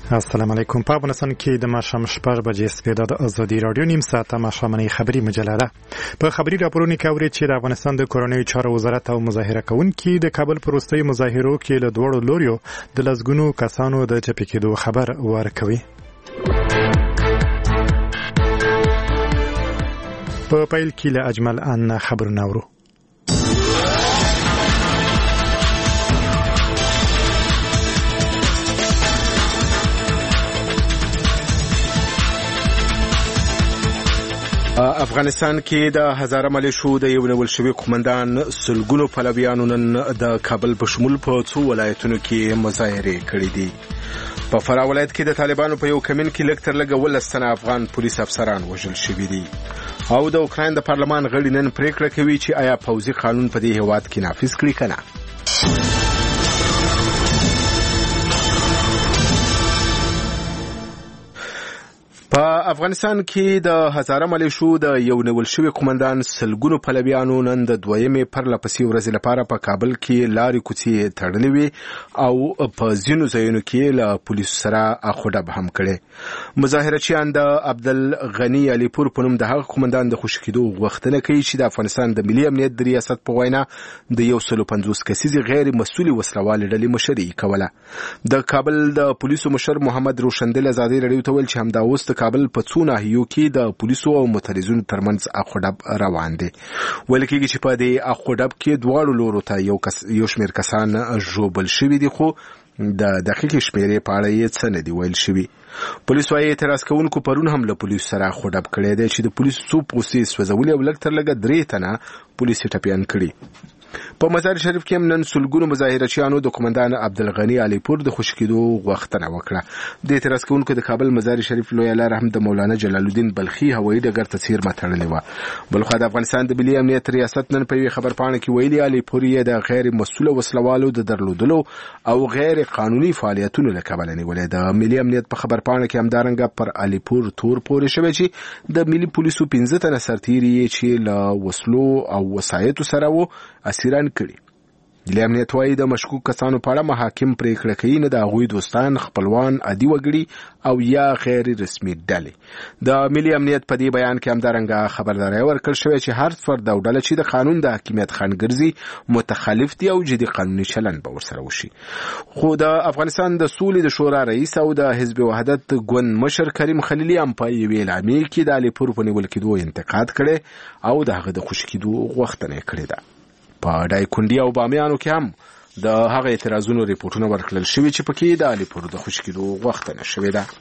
السلام علیکم. په افغانستان کې د ماښام 6 بجې سپېده د ازادي راډیو نیم ساعته ماښامنۍ خبري مجله ده. په خبري راپورونو کې اوري چې د افغانستان د کورنیو چارو وزارت او مظاهره کوونکي د کابل پر وروستیو مظاهرو کې له دوړو لوریو د لسګونو کسانو د چپی کېدو خبر ورکوي. په پیل کې له اجمل ان خبرونه اورو. افغانستان کې د هزاره ملیشو د یو نیول شوی قومندان سلګونو پلویانو نن د کابل په شمول په څو ولایتونو کې مظاهره کړې دي. په فراه ولایت کې د طالبانو په یو کمین کې لږ تر لږه 12 تنه افغان پولیس افسران وژل شوي دي. او د اوکراین د پارلمان غړي نن پریکړه کوي چې آیا پوځي قانون په دې هیواد کې نافذ کړي کنه. په افغانستان کې د هزاره ملیشو د یو نیول شوی قومندان سلګونو پلویانو نن د دویمې پرلپسې ورځې لپاره په کابل کې لارې کوڅې تړلې وي او په ځینو ځایونو کې له پولیسو سره اخوډب هم کړي. مظاهرچیان د عبدالغنی علیپور په نوم د هغه قومندان د خوشی کېدو غوښتنه کوي چې د افغانستان د ملي امنیت د ریاست په وینا د 150 کسیزې غیر مسؤلې وسلوالې ډلې مشري کوله. د کابل د پولیسو مشر محمد روشندل ازادي راډیو ته ویل چې همدا اوس کابل په څو ناحیو کې د پولیسو او متحرزونو ترمنځ اخوډب روان دي. ویل کېږي چې په دې اخوډب کې دواړو لورو ته یو شمېر کسان ژوبل شوي دي، خو د دقیقې شمېرې په اړه یې څه نه دي ویل شوي. پولیس وايي اعتراض کوونکو پرون هم له پولیسو سره اخوډب کړی دی چې د پولیسو څو پوستې سوځولې او لږ تر لږه 3 تنه پولیس ټپیان کړي. په مزار شریف کې هم نن سلګونو مظاهرچیانو د قومندان عبدالغنی علیپور د خوشی کېدو غوښتنه وکړه. د اعتراض کوونکو د کابل مزار شریف لویه لار هم د مولانا جلال الدین بلخي هوایي ډګر ته څیرمه تړلې وه. بلخوا د افغانستان د ملي امنیت ریاست نن په یوې خبرپاڼه کې ویلي علیپور یې د غیر مسؤله وسلوالو د درلودلو او غیر قانوني فعالیتونو له کبله نیولې. د ملي امنیت په خبرپاڼه کې همدارنګه پر علیپور تور پورې شوی چې د ملي پولیسو 15 تنه سرتیري چې له وسلو او وسایطو سره وو اسیران کړي. ملي امنیت وايي د مشکوک کسانو په اړه محاکم پریکړه کوي، نه د هغوی دوستان، خپلوان، عادي وګړي او یا غیر رسمي ډلې. د ملي امنیت په دې بیان کې همدارنګه خبرداری ورکړل شوی چې هر فرد او ډله چې د قانون د حاکمیت خنډ ګرځي متخلف دي او جدي قانوني چلند به ورسره وشي. خو د افغانستان د سولې د شورا رئیس او د حزب وحدت ګوند مشر کریم خلیلي هم په یوې اعلامیې کې د علیپور په نیول کېدو انتقاد کړی او د هغه د خوشي کېدو غوښتنه کړې ده. په دایکنډي او بامیانو کې هم د هغه اعتراضونو ریپورتونه ورکړل شوي چې پکې د علیپور د خوشي کېدو غوښتنه شوې ده.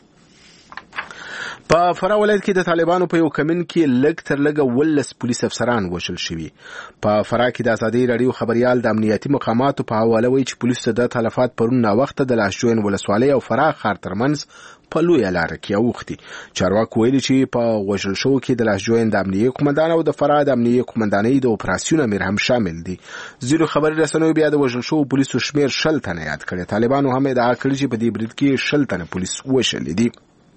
په فراه ولایت کې د طالبانو په یو کمین کې لږ تر لږه 12 پولیس افسران وژل شوي. په فراه کې د ازادي راډیو خبريال د امنیتي مقاماتو په حواله وایي چې پولیسو د تلفات پرون ناوخته د لاشجوین ولسوالۍ او فراه ښار ترمنځ په لویه لاره کې اوښتي. چارواکو ویلي چې په وژل شو کې د لاشجوین د امنیتي قومندان او د فراه د امنیتي قومندانۍ د اپراسیون امیر هم شامل دي. ځینو خبري رسنیو بیا د وژل شو پولیسو شمیر 10 تنه یاد کړي. طالبانو هم ادعا کړې چې په دې برید کې 10 تنه پولیس وژل دي.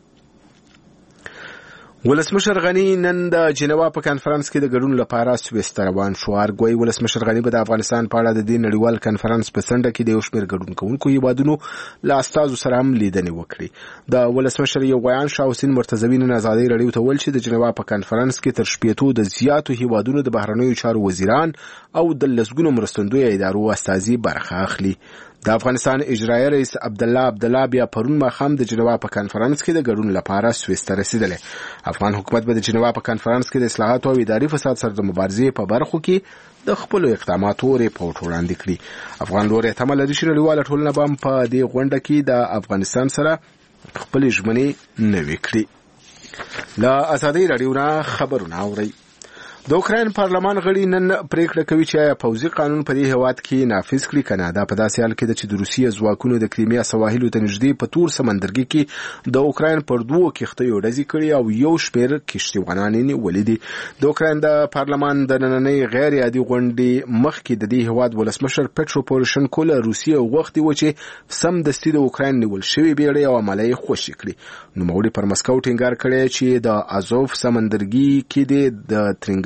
ولسمشر غنی نن د جنیوا په کانفرنس کې د ګډون لپاره سویس ته روان شو. ارګوي ولسمشر غنی به د افغانستان په اړه د دې نړیوال کانفرنس په څنډه کې د یو شمېر ګډون کوونکو هیوادونو له استازو سره هم لیدنې وکړي. د ولسمشر یو بیان شاه حسین مرتضوی نن ازادي راډیو ته ویل چې د جنیوا په کانفرنس کې تر 15 د زیاتو هیوادونو د بهرنیو چارو وزیران او د لسګونو مرستندوی ادارو استازي برخه اخلي. د افغانستان اجرایي رئیس عبدالله بیا پرون ماښام د جنیوا په کانفرنس کې د ګډون لپاره سویس ته رسیدلی. افغان حکومت به د جنیوا په کانفرنس کې د اصلاحاتو او اداري فساد سره د مبارزې په برخو کې د خپلو اقداماتو ریپورټ وړاندې کړي. افغان لوري تمه لري چې نړیواله ټولنه به هم په دې غونډه کې د افغانستان سره خپلې ژمنې نوې کړي. له ازادي راډیو نه خبرونه اورئ. د اوکراین پارلمان غړي نن پریکړه کوي چې آیا پوځي قانون په دې هیواد کې نافذ کړي کنه. دا په داسې حال کې ده چې د روسیې ځواکونو د کریمیا سواحلو ته نږدې په تور سمندرګي کې د اوکراین پر 2 کښتیو ډزې کړي او یو شمېر کښتیوالان یې نیولي دي. د اوکراین د پارلمان د نننۍ غیر عادي غونډې مخکې د دې هیواد ولسمشر پټرو پوروشنکو له روسیې غوښتي و چې سمدستي د اوکراین نیول شوې بیړۍ او عمله یې خوشي کړي. نوموړي پر مسکو ټینګار کړی چې د ازوف سمندرګي کې د ترنګل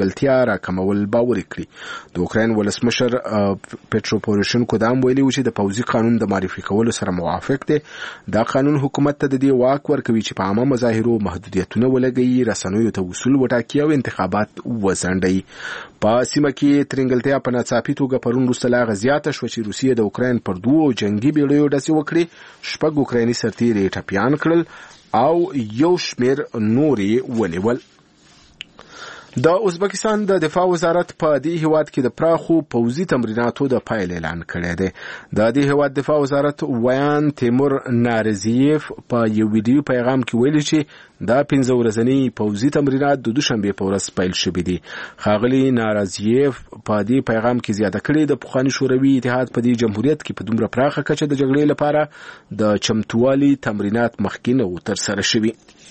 کنګلتیا راکمول باوري کړي. د اوکراین ولسمشر پټرو پوروشنکو دا هم ویلي و چې د پوځي قانون د معرفي کولو سره موافق دی. دا قانون حکومت ته د دې واک ورکوي چې په عامه مظاهرو محدودیتونه ولګوي، رسنیو ته وصول وټاکي او انتخابات وځنډوي. په سیمه کې ترنګلتیا په ناڅاپي توګه پرون وروسته لا زیاته شوه چې روسیې د اوکراین پر 2 جنگي بیړیو ډزې وکړې، 6 اوکرایني سرتیري ټپیان کړل او یو شمېر نورې ونیول. د ازبکستان د دفاع وزارت په دې هیواد کې د پراخو پوځي تمریناتو د پایل اعلان کړی دی. د دې هیواد دفاع وزارت ویان تیمور نارزیف په یو ویډیو پیغام کې ویلي چې دا 15 ورځنی پوځي تمرینات د دوشنبه په ورځ پیل شوي دي. ښاغلي نارزیف په دې پیغام کې زیاته کړې د پخواني شوروي اتحاد په دې جمهوریت کې په دومره پراخه کچه د جګړې لپاره د چمتووالي تمرینات مخکې نه و ترسره شوي.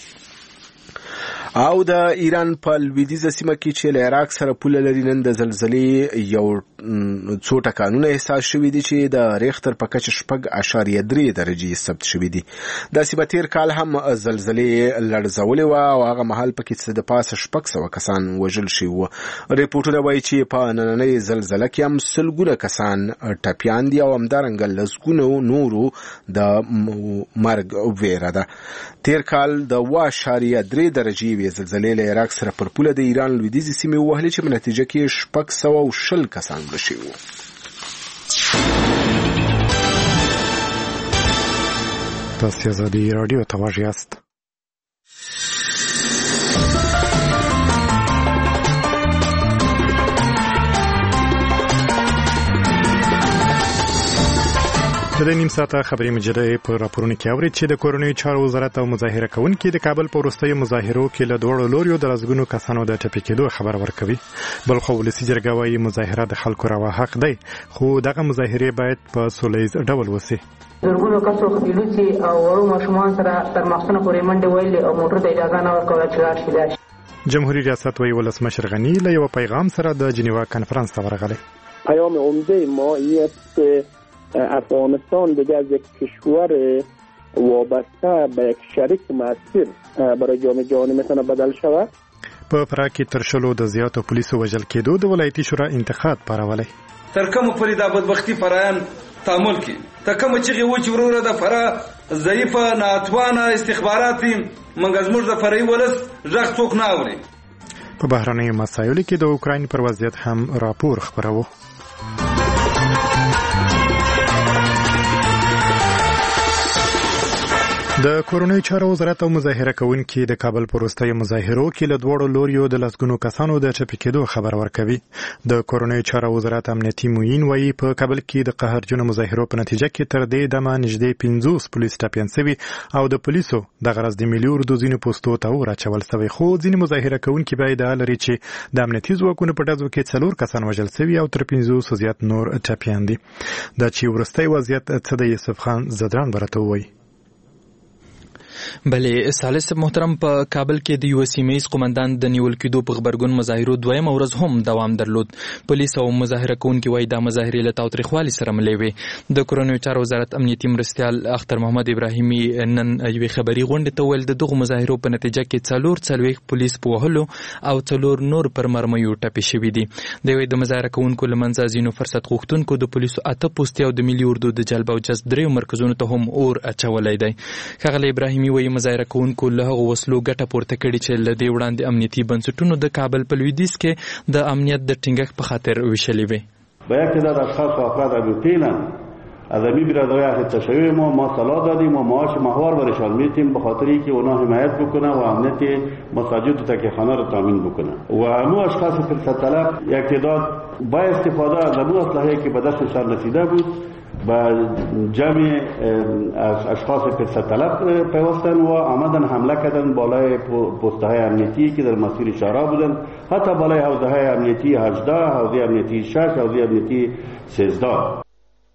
او د ایران په لویدیځه سیمه کې چې له عراق سره پوله لري نن د زلزلې یو څو ټکانونه احساس شوي دي چې د ریختر په کچه 6.3 درجې ثبت شوي دي. د سیمه تیر کال هم زلزلې لړزولې وه او هغه مهال پکې د پاسه 600 کسان وژل شوي وو. ریپورټونه وایي چې په نننۍ زلزله کې هم سلګونه کسان ټپیان دي او همدارنګه لسګونو نورو د مرګ ویره ده. تیر کال د 1.3 درجې زلزلې له عراق سره پر پوله د ایران لویدیځې سیمې ووهلې چې په نتیجه کې 620 کسان مړه شوي وو. تاسو ازادي راډیو ته غوږ یاست. د نیم ساعته خبري مجله په راپورونو کې اوري چې د کورونی چارو وزارت او مظاهره کوونکي د کابل په وروستیو مظاهرو کې له دوړو لوریو د لسګونو کسانو د ټپي کېدو خبر ورکوي. بل خو ولسي جرګه وايي مظاهره د خلکو روا حق دی، خو دغه مظاهره باید په سولیز ډول وسی. زرګونو کسو خپلوسي او ورو ماشومان سره تر مخکنه پورې منډه ویلې او موټر ته اجازه نه ورکوله چې لاړ شي. جمهوریت ریاست وايي ولسمشر غنی له یو پیغام سره د جنیوا کنفرانس ته ورغلی. پیام عمده ما اینه افغانستان دیگه از یک کشور وابسته به یک شریک مؤثر برای جامعه جهانی میتونه بدل شود. په فراه کې تر شلو د زیاتو پولیسو وژل کېدو د ولایتي شورا انتخاب پارولی. تر کومه پورې د بدبختی فرایان تعامل کی تر کومه چې و چې وروره د فراه ضعیفه ناتوانه استخباراتي منګ زموږ د فرعي ولس ځخ څوک نه اوري. په بهرنیو مسایلو کې د اوکراین پر وضعیت هم راپور خبرو. د کورونی چارو وزارت او مظاهره کوونکي د کابل په وروستیو مظاهرو کې له دوړو لوریو د لسګونو کسانو د ټپي کېدو خبر ورکوي. د کورونی چارو وزارت امنیتي معین وایي په کابل کې د قهرجنو مظاهرو په نتیجه کې تر دې دمه نږدې 50 پولیس ټپیان شوي او د پولیسو د غرض د ملي اردو ځینو پوسټو ته ورچول شوی، خو ځینې مظاهره کوونکي باید لري چې د امنیتي ځواکونو په ډزو کې 4 کسان وژل شوي او تر 50 زیات نور ټپیان دي. دا چې وروستی وضعیت څه د یوسف خان زدران برته وایي. بلې ثالث محترم په کابل کې د یو سیمه‌ایز قومندان د نیول کېدو په خبرګون مظاهرو دویم ورځ هم دوام درلود. پولیس او مظاهره کوونکي وایي دا مظاهرې له تاوتریخوالي سره ملې وې. د کورونی چارو وزارت امنیتي مرستیال اختر محمد ابراهیمي نن یوې خبري غونډې ته ویل د دغو مظاهرو په نتیجه کې 4 پولیس په وهلو او 4 نور پر مرمیو ټپي شوي دي. دوی د مظاهره کوونکو لمنځه ځینو فرصت غوښتونکو د پولیسو 8 پوستې او د ملي اردو د جلب او جذب 3 مرکزونو ته هم اور اچولی دی. ښاغلی ابراهیمي وایي مظاهره کوونکو له هغو وسلو ګټه پورته کړې چې له دې وړاندې امنیتي بنسټونو د کابل په لویدیځ کې د امنیت د ټینګښت په خاطر ویشلې وې. به یک تعداد اشخاص و افراد ابیوتینا از امی برادرای اهل تشیع ما صلاح دادیم و معاش ماهوار برشان میتیم به خاطری که اونا حمایت بکنه و امنیت مساجد و تکیهخانه رو تامین بکنه و امو اشخاص فرصت طلب یک تعداد با استفاده از امو اسلحه‌ای که به دستشان رسیده بود با جمع اشخاص فرصت طلب پیوستن و آمدن حمله کردن بالای پست‌های امنیتی که در مسیر شهرها بودن، حتی بالای حوزه‌های امنیتی 18، حوزه امنیتی 6، حوزه امنیتی 13.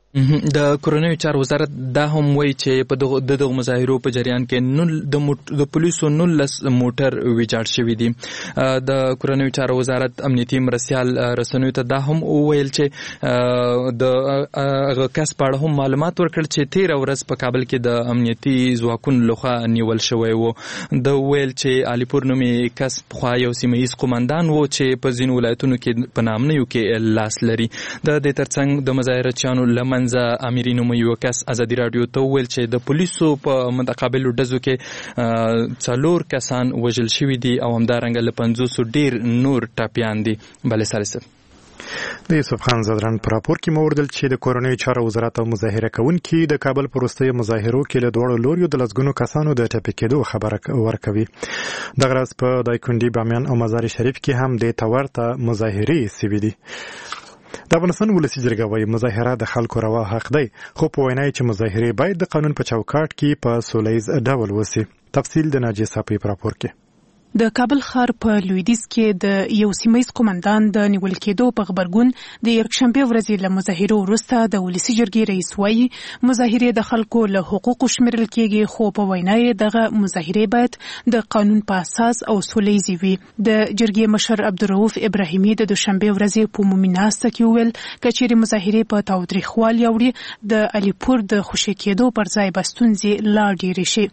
د کورونیو چارو وزارت دا هم وایي چې په دغه مظاهرو په جریان کې د پولیسو 19 موټر ویجاړ شوي دي. د کورونیو چارو وزارت امنیتي مرستیال رسنیو ته دا هم وویل چې د هغه کس په اړه هم معلومات ورکړل چې 13 ورځ په کابل کې د امنیتي ځواکونو لخوا نیول شوی و. د ویل چې علیپور نومي کس پخوا یو سیمه ییز قومندان و چې په ځینو ولایتونو کې په نامنیو کې لاس لري. د دې ترڅنګ د مظاهرچیانو له اميري نومي یو کس ازادي رادیو ته ویل چې د پولیسو په متقابلو ډزو کې 4 کسان وژل شوي دي او همدارنګه له 500 ډیر نور ټاپیان دي. بل سره د یوسف خان زدران پر راپور کې موردل چې د کورونیو چارو وزارت او مظاهره کوونکي د کابل پر وروستیو مظاهرو کې له دوړو لوريو د لسګونو کسانو د ټپي کېدو خبره ورکوي. د غرض په دایکنډي بامیان او مزار شریف کې هم د تورته مظاهرې سوي دي. د افغانستان ولسی جرګه وايي مظاهره د خلکو روا حق دی، خو په وینا چې مظاهره باید د قانون په چوکاټ کې په سولهییز ډول وسی. تفصیل د ناجیه صافی په راپور کې. د کابل ښار په لویدیځ کې د یو سیمه ییز قومندان د نیول کېدو په خبرګون د یکشنبه ورځې له مظاهرو وروسته د ولسی جرګې رئیس وايي مظاهره د خلکو له حقوقو شمیرل کېږي، خو په وینا یې دغه مظاهره باید د قانون په اساس او سولهییز وي. د جرګې مشر عبدالرؤف ابراهیمي د دوشنبه ورځې په عمومي ناسته کې ویل کچېرې مظاهره په تاوتریخوالي اوړي د علیپور د خوشي کېدو پر ځای بستونځي لا ډېرې شي.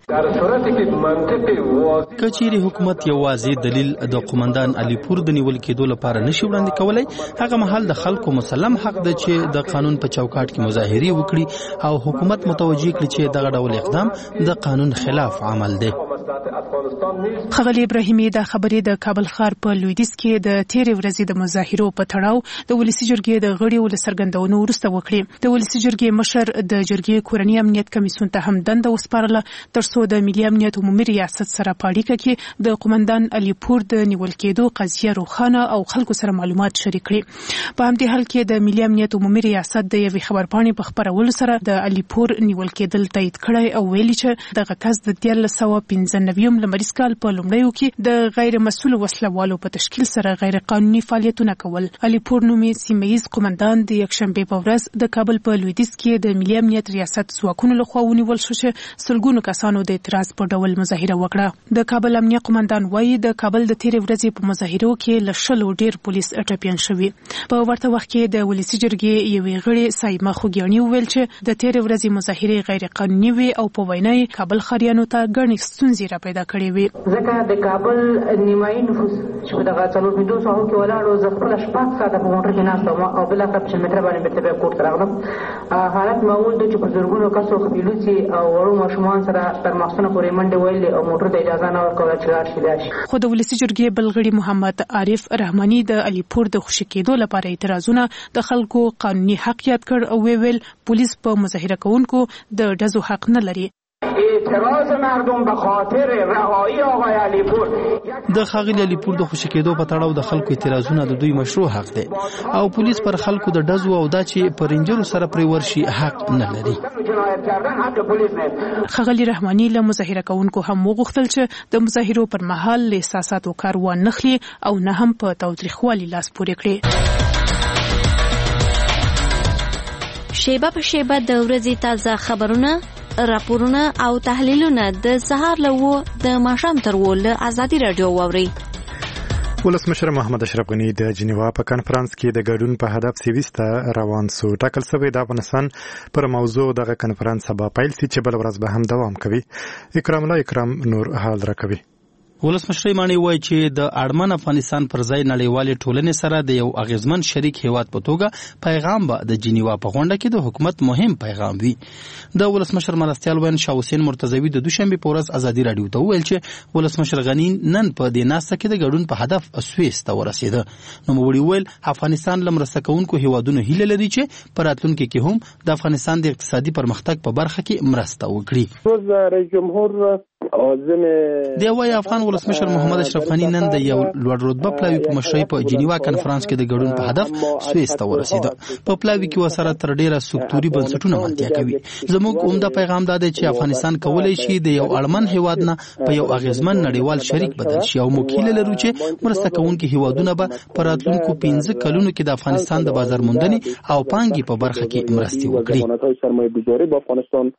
کچېرې حکومت یو واضح دلیل د قومندان علیپور د نیول کېدو لپاره نشي وړاندې کولای، هغه مهال د خلکو مسلم حق ده چې د قانون په چوکاټ کې مظاهرې وکړي او حکومت متوجه کړي چې دغه ډول اقدام د قانون خلاف عمل دی. ښاغلي ابراهیمي دا خبرې د کابل ښار په لویدیځ کې د 13 ورځې د مظاهرو په تړاو د ولسی جرګې د غړیو له څرګندونو وروسته وکړې. د ولسی جرګې مشر د جرګې کورنی امنیت کمیسیون ته هم دنده وسپارله ترڅو د ملي امنیت عمومي ریاست سره په اړیکه کې د قومندان علیپور د نیول کېدو قضیه روښانه او خلکو سره معلومات شریک کړي. په همدې حال کې د ملي امنیت عمومي ریاست د یوې خبرپاڼې په خبرولو سره د علیپور نیول کېدل تایید کړی او ویلي چې دغه کس د 1995 لمریز کال په لومړیو کې د غیر مسؤل وسلوالو په تشکیل سره غیر قانوني فعالیتونه کول. علیپور نومي سیمه ییز قومندان د یکشنبه په ورځ د کابل په لویدیځ کې د ملي امنیت ریاست ځواکونو لخوا ونیول شو چې سلګونو کسانو د اعتراض په ډول مظاهره وکړه. د کابل امنیت قومندان وایي د کابل د 13 ورځې په مظاهرو کې له 100 ډیر پولیس ټپیان شوي. په ورته وخت کې د ولسی جرګې یوې غړي سایمه خوګیانی ویل چې د 13 ورځې مظاهره غیر قانوني وي او په وینا یې کابل خاریانو ته ګڼې ستونزې را پیدا کړې وي. ځکه د کابل نیمایي نفوس چې دغه 450 کې ولاړو زه خپل شپږ ساعته په موټر کې ناست وم او بل اخر په متر باندې بیرته کور ته راغلم. حالت معمول د چې په زرګونو کسو خپلوسي او وړو ماشومان سره تر مخصنه پورې منډه ویلې او موټر ته اجازه نه ورکوله چې لاړ شي. خو د ولسی جرګې بلغړي محمد عارف رحماني د علیپور د خوشي کېدو لپاره اعتراضونه د خلکو قانوني حق یاد کړ او ویل پولیس په مظاهره کوونکو د ډزو حق نه لري. اعتراض مردم به خاطر رهایی آقای علیپور د ښاغلي علیپور د خوشي کېدو په تړاو د خلکو اعتراضونه د دوی مشروع حق دی او پولیس پر خلکو د ډزو او دا چې پر رینجرو سره پرې ورشي حق نه لري. ښاغلي رحماني له مظاهره کوونکو هم وغوښتل چې د مظاهرو پر مهال له احساساتو کار وانه خلي او نه هم په تاوتریخوالي لاس پورې کړي. شیبه په شیبه د ورځې تازه خبرونه، راپورونه او تحلیلونه د سهار له 9 د ماښام تر 10 له ازادي رادیو واوري. ولسمشر محمد اشرف غنی د جنیوا په کانفرنس کې د ګډون په هدف سويسته روان سو. ټاکل شوی د افغانستان پر موضوع دغه کانفرنس سبا پیل سي چې بل ورځ به هم دوام کوي. اکرام الله اکرام نور حال راکوي. ولسمشر مانی وایي چې د اړمن افغانستان پر ځای نړیوالې ټولنې سره د یو اغیزمن شریک هیواد په توګه پیغام به د جنیوا په غونډه کې د حکومت مهم پیغام وي. د ولسمشر مرستیال وین شاه حسین مرتضوی د دوشنبه په ورځ ازادي رادیو ته ویل چې ولسمشر غنی نن په دې ناسته کې د ګډون په هدف سويس ته ورسېده. نو وړي ویل افغانستان لمرسته کوونکو هیوادونو هیله لري چې په راتلونکي کې هم د افغانستان د اقتصادي پرمختګ په برخه کې مرسته وکړي. رئیس جمهور دی وايي افغان ولسمشر محمد اشرف غنی نن د یو لوړ رتبه پلاوي په مشرۍ په جنیوا کانفرنس کې د ګډون په هدف سویس ته ورسید. په پلاوي کې وسره تر ډیره سکتوري بنسټونه ملتیا کوي. زموږ عمده پیغام دا دی چې افغانستان کولای شي د یو اړمن هیواد نه په یو اغیزمن نړیوال شریک بدل شي او موږ هیله لرو چې مرسته کوونکي هیوادونه به په راتلونکو 15 کلونو کې د افغانستان د بازار موندنې او پانګې په برخه کې مرستې وکړي.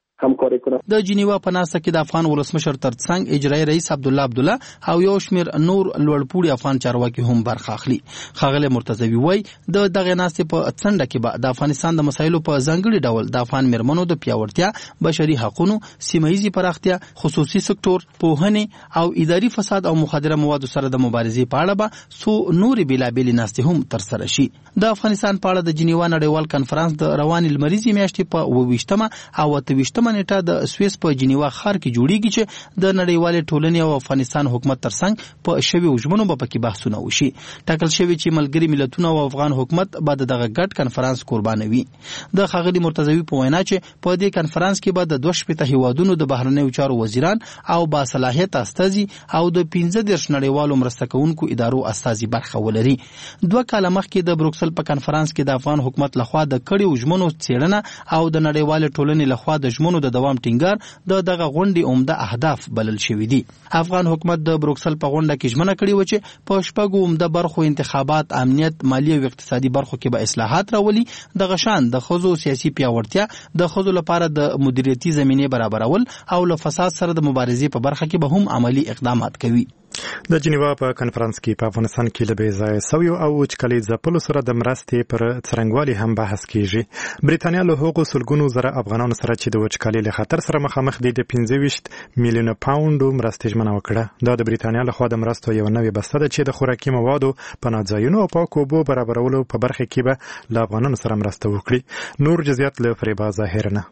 د جنیوا په ناسته کې د افغان ولسمشر ترڅنګ اجرایی رئیس عبدالله او یو شمیر نور لوړپوړي افغان چارواکي هم برخه اخلي. ښاغلی مرتضوي وایي د دغه ناستې په څنډه کې به د افغانستان د مسایلو په ځانګړي ډول د افغان میرمنو د پیاوړتیا، بشري حقوقو، سیمه‌ییزې پراختیا، خصوصي سکتور، پوهنې او اداري فساد او مخدره موادو سره د مبارزې په اړه به څو نورې بېلابېلې ناستې هم ترسره شي. د افغانستان په اړه د جنیوا نړیوال کنفرانس د روانې لمریزې میاشتې په 28مه او 28مه نیټه د سویس په جنیوا ښار کې جوړیږي چې د نړیوالې ټولنې او افغانستان حکومت ترڅنګ په شوي ژمنو به پکې بحثونه وشي. ټاکل شوی چې ملګري ملتونه او افغان حکومت به دغه ګډ کنفرانس قربانوي. د ښاغلي مرتضوي په وینا چې په دې کنفرانس کې به د 2 هیوادونو د بهرنیو چارو وزیران او باصلاحیت استازي او د 15 نړیوالو مرسته کوونکو ادارو استازي برخه ولري. 2 کاله مخکې د بروکسل په کنفرانس کې د افغان حکومت لخوا د کړيو ژمنو څېړنه او د نړیوالې ټولنې لخوا د ژمنو د دوام ټینګار د دغه غونډې عمده اهداف بلل شوي دي. افغان حکومت د بروکسل په غونډه کې ژمنه کړې و چې په 6 عمده برخو انتخابات، امنیت، مالی او اقتصادي برخو کې به اصلاحات راولي. د غشان د ښځو سیاسي پیاوړتیا، د ښځو لپاره د مدیریتي زمینې برابرول او له فساد سره د مبارزې په برخه کې به هم عملی اقدامات کوي. د جنیوا په کنفرانس کې په افغانستان کې له بېځایه سویو او وچکالۍ ځپلو سره د مرستې پر څرنګوالي هم بحث کیږي. بریتانیا له هغو سلګونو زره افغانانو سره چې د وچکالۍ له خطر سره مخامخ دي د 25 میلیونه پاونډو مرستې ژمنه وکړه. دا د بریتانیا لخوا د مرستو یو نوې بسته ده چې د خوراکي موادو، پناه ځایونو او پاکو اوبو برابرولو په برخه کې به له افغانانو سره مرسته وکړي. نور جزئیات له فریبا ظاهر نه.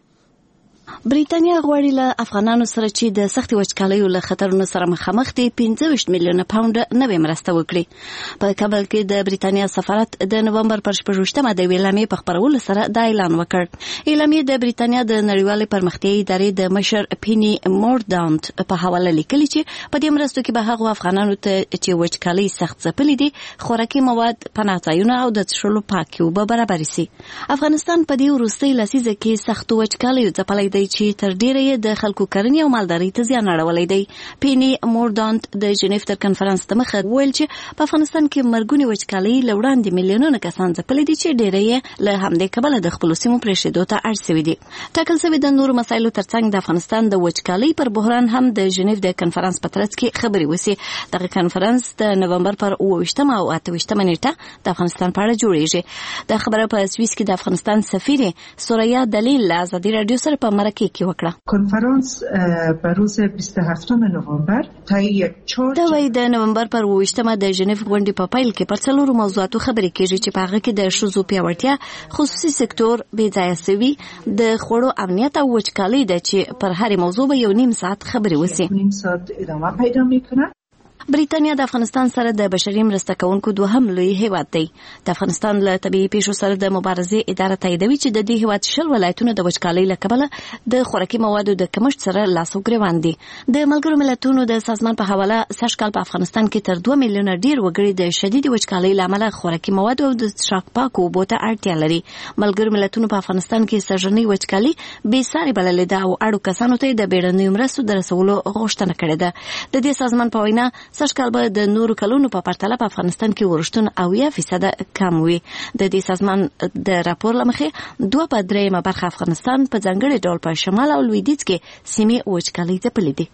بریتانیا غواړي له افغانانو سره چې د سختي وچکالیو له خطرونو سره مخامخ دي 25 میلیونه پاونډ نوې مرسته وکړي. په کابل کې د بریتانیا سفارت د نومبر پر 18مه د اعلامیې په خپرولو سره دا اعلان وکړ. اعلامیې د بریتانیا د نړیوالې پرمختیایي ادارې د مشر پینی مورډانت په حواله لیکلي چې په دې مرستو کې به هغه افغانانو ته چې وچکالۍ سخت ځپلې دي خوراکي مواد، پناه ځایونه او د څښلو پاکې اوبه برابر شي. افغانستان په دې وروستۍ لسیزه کې سخت وچکالۍ ځپلې دی چې تر ډیره یې د خلکو کرنې او مالدارۍ ته زیان اړولی دی. پینی مورډانت د جنیف تر کنفرانس ته مخه ویل چې په افغانستان کې مرګونې وچکالۍ له وړاندې میلیونونه کسان ځپلي دي چې ډیره یې له همدې کبله د خپلو سیمو پرېښودو ته اړ سوي دي. ټاکل سوي د نورو مسایلو ترڅنګ د افغانستان د وچکالۍ پر بحران هم د جنیف د کنفرانس په ترڅ کې خبرې وسي. دغه کنفرانس د نومبر پر 28مه او 28مه نیټه د افغانستان په اړه جوړیږي. دا خبره په سویس کې د افغانستان سفیر سوریا دلیل له ازادي رادیو سره په مرکه کې وکړه. کنفرانس به روز 27 نوامبر تا 4 د نومبر پر 28مه د جنیف غونډې په پیل کې پر څلورو موضوعاتو خبرې کیږي چې په هغه کې د ښځو پیاوړتیا، خصوصي سکتور، بېځایه سوي، د خوړو امنیت او وچکالۍ ده چې پر هرې موضوع به 1.5 ساعت خبرې وسي. 1.5 ساعت ادامه پیدا میکنه. بریتانیا د افغانستان سره د بشري مرسته کوونکو دوهم لوی هیواد دی. د افغانستان له طبيعي پیښو سره د مبارزې اداره تاییدوي چې د دې هیواد 10 ولایتونه د وچکالۍ له کبله د خوراکي موادو د کمښت سره لاس او ګریوان دي. د ملګرو ملتونو د سازمان په حواله سږ کال په افغانستان کې تر 2 میلیونه ډیر وګړي د شدید وچکالۍ له امله خوراکي موادو او د څښاک پاکو اوبو ته اړتیا لري. ملګرو ملتونو په افغانستان کې سږنۍ وچکالۍ بې ساري بللې ده او اړو کسانو ته د بیړنیو مرستو د رسولو غوښتنه کړې ده. د دې سازمان په وینا سږ کال به د نورو کلونو په پرتله په افغانستان کې ورشتون 80% کم وي. د دې سازمان د راپور لمخې 2/3 برخه افغانستان په ځانګړي ډول په شمال او لویدیځ کې سیمې وچکالۍ ځپلې دي.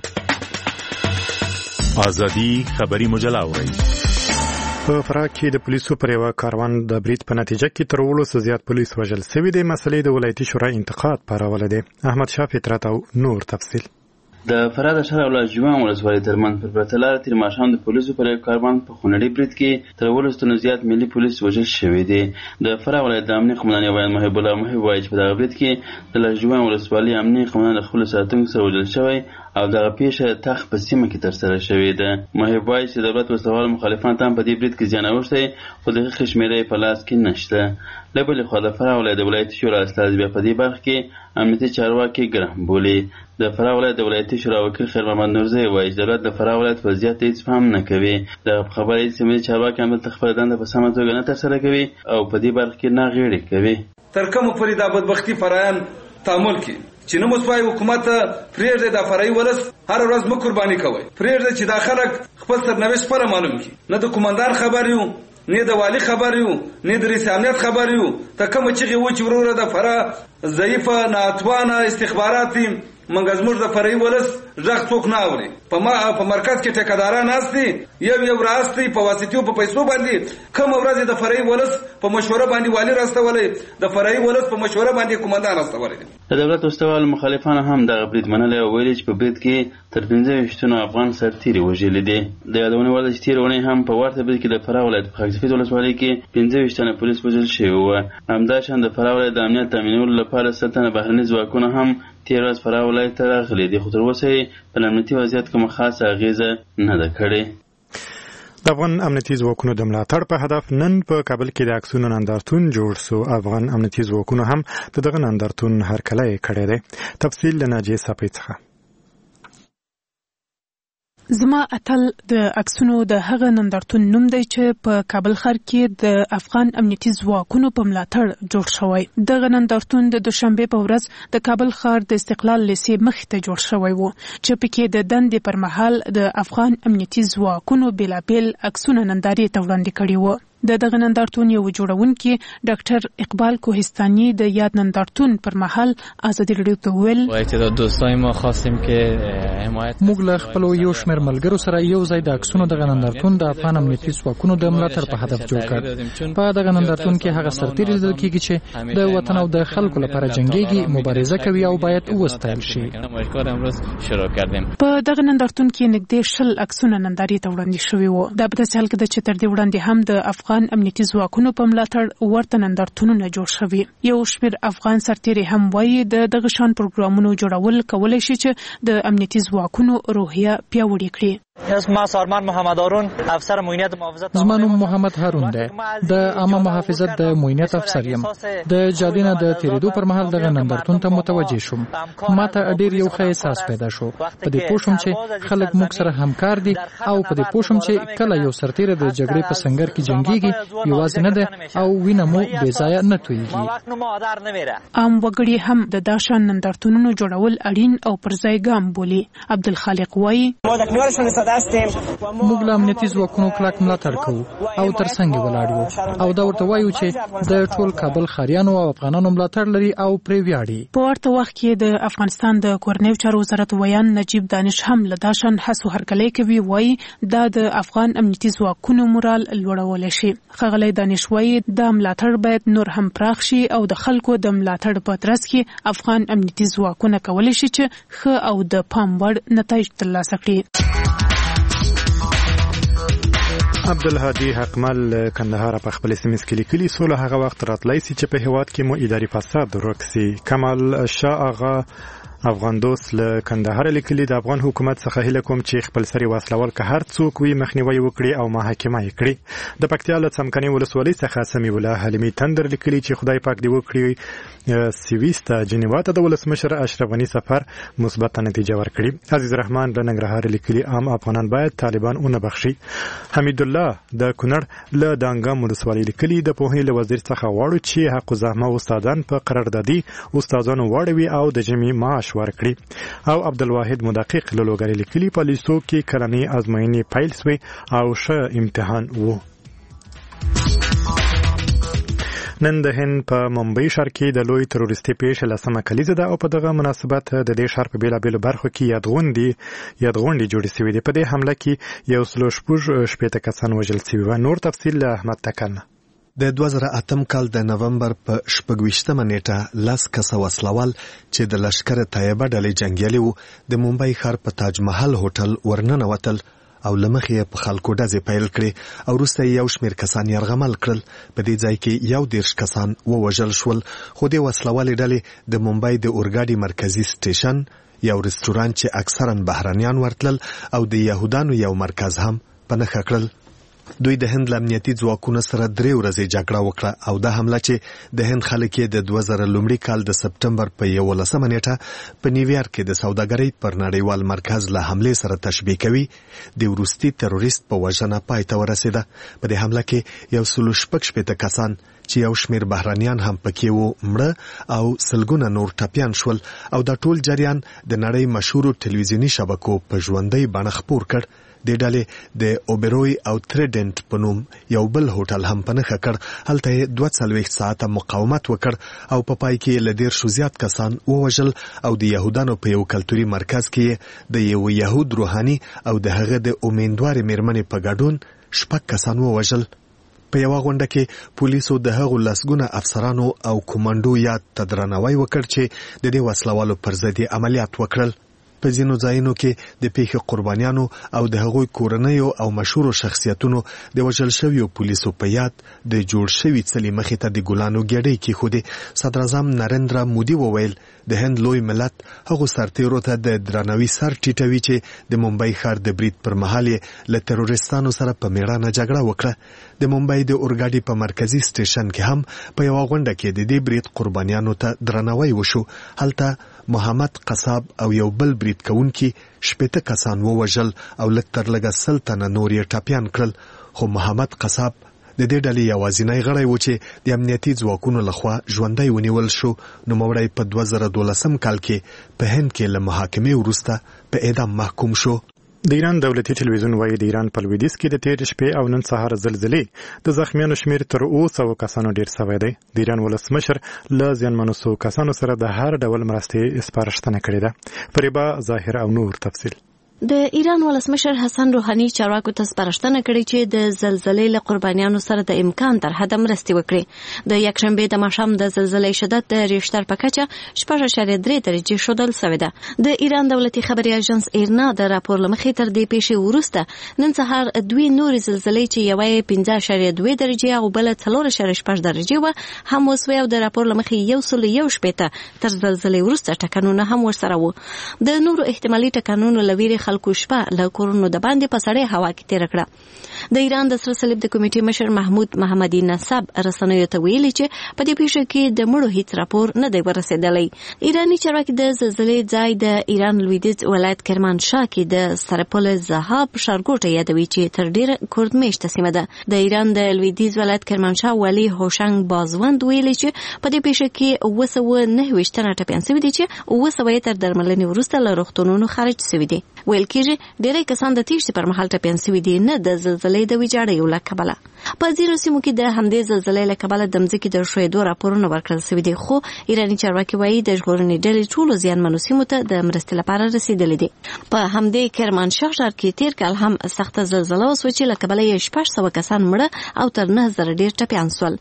ازادي خبري مجله اوري. په فراه کې د پولیسو پر یو کاروان د برید په نتیجه کې تر 200 زیات پولیس وژل شوي دي. مسلې د ولایتي شورا انتقاد پارولې ده. احمد شاه فطرت او نور تفصیل. د فراه د شهر او جوان ولسوالۍ ترمنځ پر پرته لاره تیر ماښام د پولیسو پر یو کاروان په خونړي برید کې تر 200 زیات ملي پولیس وژل شوي دي. د فراه ولایت د امنیه قومندان یوان محب وایي چې په دغه برید کې د جوان ولسوالۍ امنیه قومندان د خپلو ساتونکو سره وژل شوی او دغه پیښه تخ په سیمه کې ترسره شوې ده. محب وایي چې دولت وسوال مخالفان هم په دې برید کې زیان اوښتی خو دقیق شمېره په لاس کې نشته. له بلې خوا د فراه ولایت د ولایتي شورا استازي بیا په دې برخه کې امنیتي چارواکي ګرم بولي. د فراه ولایت د ولایتي شورا وکیل خیر محمد نورزی وایي چې دولت د فراه ولایت وضعیت ته هېڅ پام نه کوي. د خبره یې سیمه چارواکي همدلته خپله دنده په سمه توګه نه ترسره کوي او په دې برخه کې ناغېړي کوي. تر کومه پورې دا بدبختي فرایان تعامل کوي چې نه مو حکومت پرېږدي دا فرعي ولس هر ورځ مه قرباني کوئ. پرېږدي چې دا خلک خپل سرنوشت خپله معلوم کړي. نه د قومندان خبر یو، نه د والي خبر یو، نه د رئیس امنیت خبر یو. ته کومه چغې و چې وروره د فراه ضعیفه ناتوانه استخبارات منګ زموږ د فرعي ولس غږ څوک نه اوري. په مرکز کې ټیکاداران ناستي، یو راستي په واسطو په پیسو باندې. کومه ورځ د فرعي ولس په مشوره باندې والي راستولی، د فرعي ولس په مشوره باندې قومندان راستولی. د دولت وسوال مخالفانو هم دغه برید منلی او ویلي چې په برید کې تر 25 افغان سرتیري وژلي دي. د یادونې وړ ده چې تېره اونۍ هم په ورته برید کې د فراه ولایت په خاک سفید ولسوالۍ کې 25 تنه پولیس وژل شوي وو. همداشان د فراه ولایت د امنیت تامینولو لپاره 100 تنه بهرني ځواکونه هم تېره ورځ فراه ولایت ته راغلي دي، خو تر اوسه یې په امنیتي وضعیت کومه خاصه اغېزه نه ده کړې. د افغان امنیتي ځواکونو د ملاتړ په هدف نن په کابل کې د عکسونو نندارتون جوړ سو. افغان امنیتي ځواکونو هم دغه نندارتون هرکلی کړی دی. تفصیل له ناجیې صافۍ څخه. زما اتل د عکسونو د هغه نندارتون نوم دی چې په کابل ښار کې د افغان امنیتي ځواکونو په ملاتړ جوړ شوی. دغه نندارتون د دوشنبه په ورځ د کابل ښار د استقلال لیسې مخې ته جوړ شوی و چې پکې د دندې پر مهال د افغان امنیتي ځواکونو بیلابیل عکسونه نندارې ته وړاندې کړي وو. دغه نندارتون یو جوړونکي ډاکټر اقبال کوهستانی د یاد نندارتون پر مهال ازادي راډیو ته ویل چې د دوستای ما خواستیم کې حمایت موږ له خپل یو شمېر ملګرو سره یو ځای د عکسونو دغه نندارتون د افغان امنیتي ځواکونو د ملاتړ په هدف جوړ کړ. په دغه نندارتون کې هغه سرتیري لیدل کېږي چې د وطن او د خلکو لپاره جنګيږي، مبارزه کوي او باید وستایل شي. په دغه نندارتون کې نږدې 20 عکسونه نندارې ته وړاندې شوي وو. دا په داسې حال کې ده چې تر دې وړاندې هم د افغان امنیتي ځواکونو په ملاتړ ورته نندارتونونه جوړ شوي. یو شمېر افغان سرتیري هم وایي د دغه شان پروګرامونو جوړول کولی شي چې د امنیتي ځواکونو روحیه پیاوړې کړي. ما سارمن محمد هارون افسر معاینت محافظت. زما نوم محمد هارون دی. د عامه محافظت د معاینت افسر یم. د جادینه د تیریدو پر مهال دغه نندارتون ته متوجه شوم. ما ته ډیر یو ښه احساس پیدا شو. په دې پوه شوم چې خلک موږ سره همکار دي او په دې پوه شوم چې کله یو سرتیری د جګړې په سنگر کې جنگيږي یوازې نه ده او وینه مو بې ځایه نه تویږي. عام وګړي هم د داشان نندارتونونو جوړول اړین او پر ځای ګام بولي. عبدالخالق وایي موږ له امنیتي ځواکونو کلک ملاتړ کوو او تر څنګ ولاړ یو او دا ورته وایو چې د ټول کابل ښاریانو او افغانانو ملاتړ لري او پرې ویاړي. په ورته وخت کې د افغانستان د کورنیو چارو وزارت ویان نجیب دانش هم له داشان هڅو هرکلی کوي. وایي دا د افغان امنیتي ځواکونو مورال لوړولی شي. ښاغلی دانش وایي دا ملاتړ باید نور هم پراخ شي او د خلکو د ملاتړ په ترڅ کې افغان امنیتي ځواکونه کولی شي چې ښه او د پام وړ نتایج ترلاسه کړي. عبدالهادي حقمل کندهار په خپل سیمه کې لیکلي سوله هغه وخت راتلای سي چې په هیواد کې مو اداري فساد ورک سي. کمال شاه اغا افغان دوست له کندهار لیکلي د افغان حکومت څخه هیله کوم چې خپل سری وسلوال که هر څوک وي مخنیوي وکړي او محاکمه یې کړي. د پکتیا له څمکني ولسوالۍ څخه سمي الله حلیمي تندر لیکلي چې خدای پاک دې وکړي سویستا جنیوا ته د ولسمشر اشرف غني سفر مثبت نتیجه ورکړي. عزیز رحمان له ننګرهار لیکلي عام افغانان باید طالبان اون بخشي. حمید الله د کونړ له دانګام ولسوالۍ لیکلي د پوهنې له وزیر څخه غواړو چې حق الزحمه استادان په قراردادي استادانو واړوي او د جمی معاش ورکړي. او عبدالواحد مدقق له لوګری لیکلي په لیسو کې کلنۍ ازموینې پیل شوې او ښه امتحان وو. نن د هند په ممبئی ښار کې د لوی تروریستي پیښې لسمه کلیزه ده او په دغه مناسبت د دې ښار په بیلابیلو برخو کې یادغونډې جوړې شوې دي. په دې حمله کې 116 کسان وژل شوي. نور تفصیل له احمد تکل. د 2008 کال د نومبر په 26مه نیټه 10 کسه وسلوال چې د لشکر طیبه ډلې جنگیالي وو د ممبئی ښار په تاج محل هوټل ورننوتل او لمخې په خلکو ډزې پیل کړې او وروسته یو شمېر کسان یرغمل کړل. په دې ځای کې 11 کسان ووژل شول خو د وسلوالې ډلې د ممبئی د اورګاډي مرکزی سټیشن یو رستورانت چې اکثرا بهرانيان ورتلل او د يهودانو یو مرکز هم په نښه کړل. دوی د هند امنیتي ځواکونو سره 3 ورځې جګړه وکړه او دا حمله چې د هند خلک د 2000 لومړي کال د سپټمبر په 11 نیټه په نیویارک کې د سوداګرۍ پر نړیوال مرکز له حمله سره تشبیه کوي د وروستي تروریست په وژنه پای ته ورسېده. په دې حمله کې 116 کسان چې یو شمیر بهرانيان هم پکې وو مړه او سلګونه نور ټپيان شول او دا ټول جریان د نړۍ مشهور ټلویزیونی شبکو په ژوندۍ بڼه خپور کړ. د ډلې د اوبروي او تریډنټ په نوم یو بل هوټل هم په نښه کړ. هلته 42 ساعته مقاومت وکړ او په پای کې له 100 زیات کسان ووژل او د يهودانو په یو کلتوري مرکز کې د یو يهود روحاني او د هغه د امیندوارې میرمنې په ګډون 6 کسان ووژل. په یو غونډه کې پولیسو د هغو لسګونه افسرانو او کمانډو یاد تدرنوي وکړ چې د دې وسلوالو پر ضد عملیات وکړل. په ځینو ځایونو کې د پیښې قربانیانو او د هغوی کورنیو او مشهورو شخصیتونو د وژل شویو پولیسو په یاد د جوړ شوي څلي مخې ته د ګلانو ګېډۍ کېښودې. صدر اعظم نریندرا مودي وویل د هند لوی ملت هغو سرتیرو ته د درناوي سر ټیټوي چې د ممبئی ښار د برید پر مهال یې له تروریستانو سره په میړانه جګړه وکړه. د ممبئی د اورګاډي په مرکزی سټیشن کې هم په یو غونډه کې د دې برید قربانیانو ته درناوی وشو. هلته محمد قصاب او یو بل برید کوونکي 80 کسان ووژل او لږ تر لږه 100 تنه نور یې ټپیان کړل. خو محمد قصاب د دې ډلې یوازینی غړی و چې د امنیتي ځواکونو لخوا ژوندی ونیول شو. نوموړی په 2012 کال کې په هند کې له محاکمې وروسته په اعدام محکوم شو. د ایران دولتي ټلویزیون وايي د ایران په لویدیځ کې د تیر شپې او نن سهار زلزلې د زخمیانو شمیر تر 200 کسانو ډیر شوی دی. د ایران ولسمشر له زیانمنو سو کسانو سره د هر ډول مرستې سپارښتنه کړې ده. فریبا ظاهر او نور تفصیل. د ایران ولسمشر حسن روحاني چارواکو ته سپارښتنه کړې چې د زلزلې له قربانیانو سره د امکان تر حده مرستې وکړي. د یکشنبه د ماښام د زلزلې شدت د ریشتر په کچه 6.3 درجې ښودل شوې ده. د ایران دولتي خبري اژانس ایرنا د راپور لمخې تر دې پیښې وروسته نن سهار 2 نورې زلزلې چې یوه 5.2 درجې او بل 4.6 درجې و هم وسوي او د راپور لمخې 111 تر زلزلې وروسته ټکانونه هم ورسره وو. د نورو احتمالي ټکانونو لویري خلکو شپه له کورونو د باندې په سړې هوا کې تیر کړه. د ایران د سره صلیب د کمیټې مشر محمود محمدي نصب رسنیو ته ویلي چې په دې پیښه کې د مړو هیڅ راپور نه دی ورسېدلی. ایراني چارواکي د زلزلې ځای د ایران لویدیځ ولایت کرمانشاه کې د سرپل زهاب ښارګوټه یادوي چې تر ډیره کورد میشته سیمه ده. د ایران د لویدیځ ولایت کرمانشاه والي هوشنګ بازوند ویلي چې په دې پیښه کې 229 تنه ټپیان شوي دي چې 200 تر درملنې وروسته له روغتونونو خارج شوي دي. ویل کېږي ډېری کسان د تیښتې پر مهال ټپیان شوي دي، نه د زلزلې د ویجاړیو له کبله. په ځینو سیمو کې د همدې زلزلې له کبله د مځکې د ښویېدو راپورونه ورکړل شوي دي، خو ایراني چارواکي وایي د ژغورنې ډلې ټولو زیانمنو سیمو ته د مرستې لپاره رسېدلې دي. په همدې کرمانشاه ښار کې تیر کال هم سخته زلزله وسوه چې له کبله یې 600 کسان مړه او تر 9000 ډېر ټپیان شول.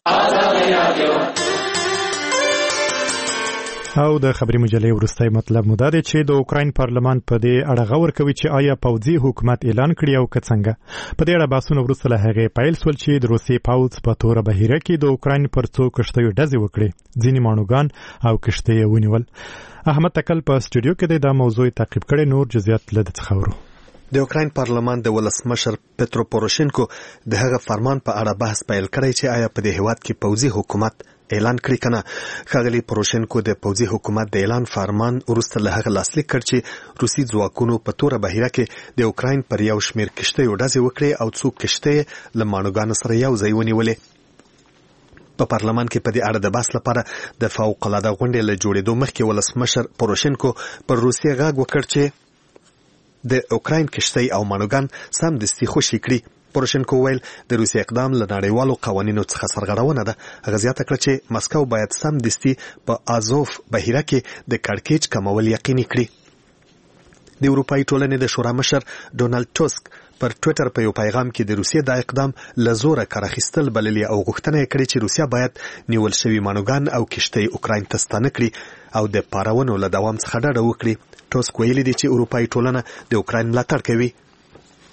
او د خبري مجلې وروستۍ مطلب مو دا دی چې د اوکراین پارلمان په دې اړه غور کوي چې آیا پوځي حکومت اعلان کړی او که څنګه. په دې اړه بحثونه وروسته له هغې پیل شول چې د روسیې پوځ په توره بهیره کې د اوکراین پر څو کښتیو ډزې وکړې، ځینې ماڼوګان او کښتۍ یې ونیول. احمد تکل په سټوډیو کې دا موضوع تعقیب کړي، نور جزئیات له ده څخه ورو. د اوکراین پارلمان د ولسمشر پترو پوروشینکو د هغه فرمان په اړه بحث پیل کړی چې آیا په دې هیواد کې پوځي حکومت اعلان کړی کنه. ښاغلي پوروشینکو د پوځي حکومت د اعلان فرمان وروسته له هغه لاسلیک کړ چې روسي ځواکونو په توره بهیره کې د اوکراین پر یو شمیر کښتیو ډزې وکړې او څو کښتۍ له ماڼوګانو سره یو ځای ونیولې. په پارلمان کې په دې اړه د بحث لپاره د فوق العاده غونډې له جوړېدو مخکې ولسمشر پوروشینکو پر روسیې غږ وکړ چې د اوکراین کښتۍ او ماڼوګان سمدستي خوشي کړي. پوروشینکو ویل د روسیې اقدام له نړیوالو قوانینو څخه سرغړونه ده. هغه زیاته کړه چې مسکو باید سمدستي په آزوف بهیره کې د کړکېچ کمول یقیني کړي. د اروپایي ټولنې د شورا مشر ډونالد ټسک پر ټویټر په یو پیغام کې د روسیې د اقدام له زوره کار اخیستل بللي او غوښتنه یې کړې چې روسیه باید نیول شوي ماڼوګان او کښتۍ اوکراین ته ستانه کړي او د پارونو له دوام څخه ډډه وکړي. ټسک ویلي دی چې اروپایي ټولنه د اوکراین ملاتړ کوي.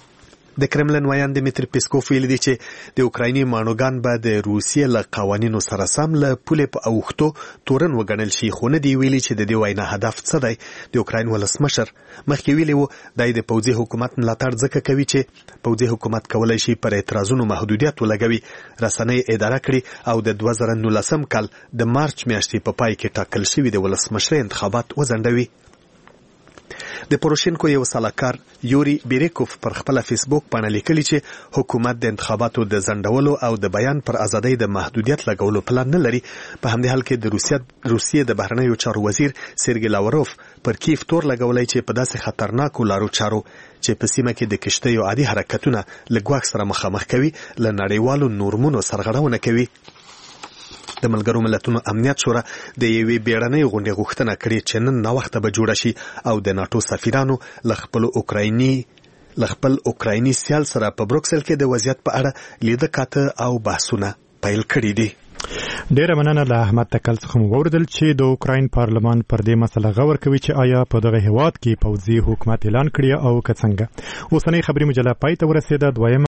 د کرملن ویان دمیتری پیسکوف ویلي دي چې د اوکرایني مانوګان به د روسیې له قوانینو سره سم له پولې په اوښتو تورن وګڼل شي، خو نه دی ویلي چې د دې وینا هدف څه دی. د اوکراین ولسمشر مخکې ویلي و دی د پوځي حکومت ملاتړ ځکه کوي چې پوځي حکومت کولی شي پر اعتراضونو محدودیت ولګوي. رسنۍ اداره کړي او د 2019 کال د مارچ میاشتې په پای کې ټاکل شوي د ولسمشر انتخابات وځنډوي. د پوروشینکو یو سلاکار یوري بیریکوف پر خپل فیسبوک باندې لیکلي چې حکومت د انتخاباتو د ځنډولو او د بیان پر ازادۍ د محدودیت لګولو پلان نه لري. په همدې حال کې د روسیې د بهرنیو چارو وزیر سرګی لاوروف پر کیف تور لګولای چې په داسې خطرناکو لارو چارو چې په سیمه کې د کشتیو عادي حرکتونه له ګواښ سره مخامخ کوي له نړیوالو نورمونو سرغړونه کوي. د ملګرو ملتونو امنیت شورا د یوې بیړنۍ غونډې غوښتنه کړې چې نن ناوخته به جوړه شي او د ناتو سفیرانو له خپل اوکرایني سیال سره په بروکسل کې د وضعیت په اړه لیده کاته او بحثونه پیل کړي دي. ډیره مننه له احمد تکل څخه مو وردل چې د اوکراین پارلمان پر دې مسله غور کوي چې آیا په دغه هیواد کې پوځي حکومت اعلان کړی او که څنګه. اوسنۍ خبري مجله پای ته ورسېده. دویم